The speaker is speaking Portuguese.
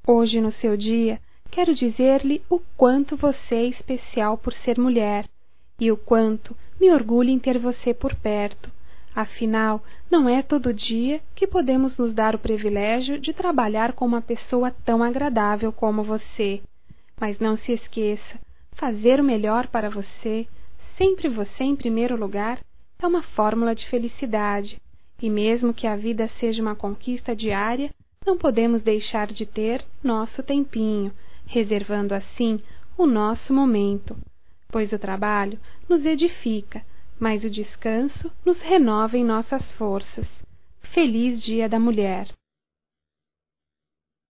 Hoje, no seu dia, quero dizer-lhe o quanto você é especial por ser mulher e o quanto me orgulho em ter você por perto. Afinal, não é todo dia que podemos nos dar o privilégio de trabalhar com uma pessoa tão agradável como você. Mas não se esqueça, fazer o melhor para você, sempre você em primeiro lugar, é uma fórmula de felicidade. E mesmo que a vida seja uma conquista diária, não podemos deixar de ter nosso tempinho, reservando assim o nosso momento, pois o trabalho nos edifica, mas o descanso nos renova em nossas forças. Feliz Dia da Mulher!